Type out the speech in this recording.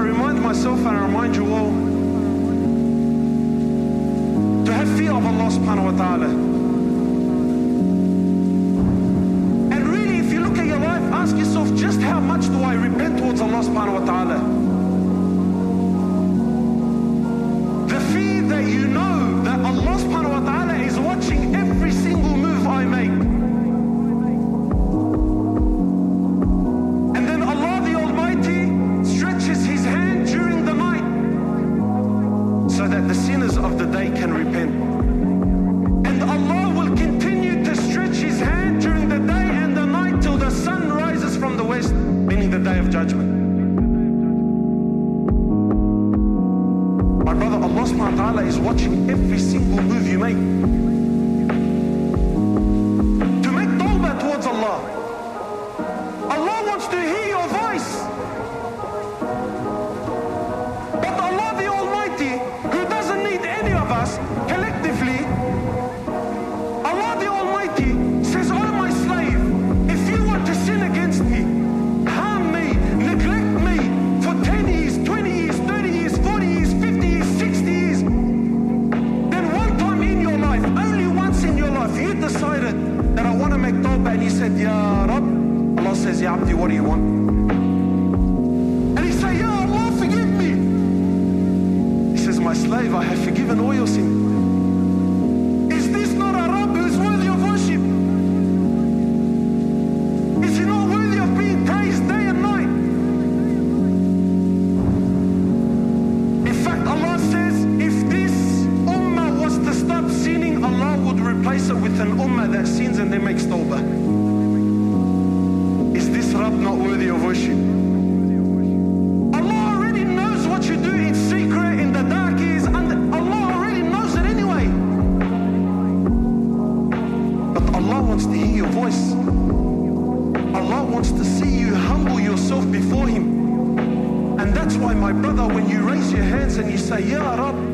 remind myself and I remind you all to have fear of Allah subhanahu wa ta'ala. And really, if you look at your life, ask yourself, just how much do I repent towards Allah subhanahu wa ta'ala? The fear that you know that Allah subhanahu wa ta'ala is watching every single move I make. And then Allah the Almighty stretches His hand during the night so that the sinners of the day can repent. And Allah will continue to stretch His hand during the day and the night till the sun rises from the west, meaning the day of judgment. My brother, Allah subhanahu wa ta'ala is watching every single move you make. To make tawbah towards Allah. Allah wants to hear your voice. But Allah the Almighty, who doesn't need any of us collectively, Allah the Almighty says, oh my slave, if you want to sin against me, harm me, neglect me for 10 years, 20 years, 30 years, 40 years, 50 years, 60 years, then one time in your life, only once in your life, you decided that I want to make tawbah, and you said, Ya Rab, Allah says, Ya Abdi, what do you want? And he said, Ya Allah, forgive me. He says, my slave, I have forgiven all your sin. Is this not a Rabb who is worthy of worship? Is he not worthy of being praised day and night? In fact, Allah says, if this ummah was to stop sinning, Allah would replace it with an ummah that sins and then makes tawbah. Is this Rabb not worthy of worship? Allah already knows what you do in secret, in the dark years, and Allah already knows it anyway. But Allah wants to hear your voice. Allah wants to see you humble yourself before Him. And that's why, my brother, when you raise your hands and you say, Ya Rab,